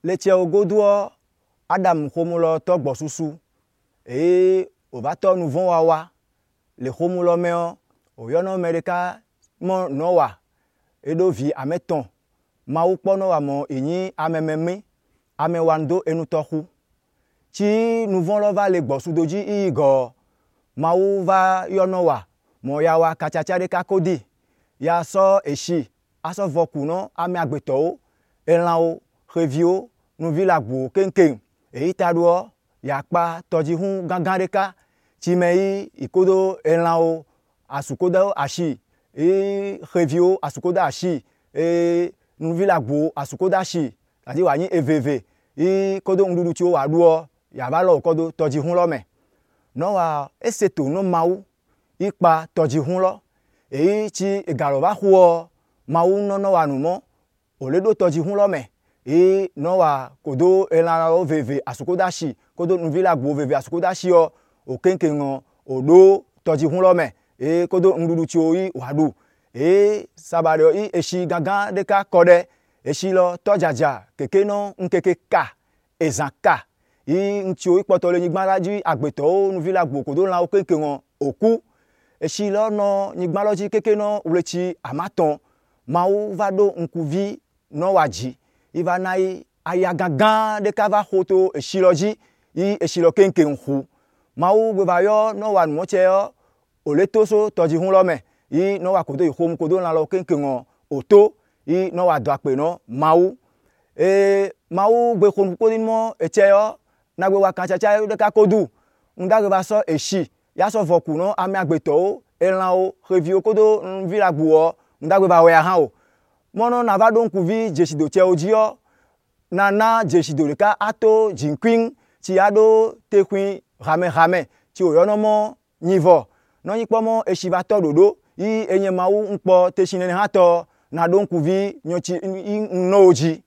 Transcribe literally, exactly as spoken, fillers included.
le tse godoa Adam xomulo to gbosusu e o va to nu von wawa le xomulo me o yo no merika mo noa e do vi ameton ma wo kpo no wa mo eyin amememe amewando enu tohu ti nu von lo va le gbosu doji igo ma wo va yo no wa mo ya wa kachacha de kakodi ya so eshi aso voku no ame agbeto o elan o revi o nu vi lagbo kenken e itaduo ya pa toji hun gangan deka ti me yi ikodo elan o asukoda ashi e revi o asukoda ashi e nu vi lagbo asukoda ashi ati wa yin eveve i kodo ndudu ti o wa duo ya ba lo kodo toji hun lo me no wa eseto no mawu ipa toji hun lo èyí tí ìgàrọ̀ bá hu ọ ma wú nọ́nọ́ wa nù mọ́ òlédò tọ́jú hún lọ́mẹ̀ èyí nọ́ wa kòdó ẹ̀lára ó vèvè àsùkódà sí kòdó nùvílàgbò vèvè àsùkódà sí ọ òkèǹkè ŋàn òdó tọ́jú hún lọ́mẹ̀ èyí kòdó ńdúdú tí ó yí wàdù èyí sábàrẹ̀ yí èsì gángan dẹ́ka kọ́dẹ́ èsì lọ tọ́jàjà kèké náà nkèké ká ẹ̀zàn ká yí ntí ó yí pọ̀tọ́ lé nyigbalájí àgbètọ́ ó nùvílàgbò kòdó ńlá òkèǹkè ŋàn òkú eshi lo no nyigbaloji keke no ulechi amaton mawu va do nkuvi no waji iva nai aya gangan de ka va hoto eshi loji i eshi lo kenke nhu mawu gbe va yo no wa mo che yo oletoso toji hun lo me i no wa kodo ihom kodo la lo kenke ngo oto i no wa do ape no mawu e mawu gbe khon ko ni mo eche yo na gbe wa kan chacha de ka kodu nda gbe va so eshi ya so voku no ame agbeto o elan o revi o kodo vi lagbo o ndagbe ba we han o mono na va don ku vi jesido che oji o na na jesido le ka ato jinkwin ti ado tekwin rame rame ti o yo no mo nivo no yin po mo esi va to dodo yi enye mawu npo te sinene ha to na don ku vi nyochi no oji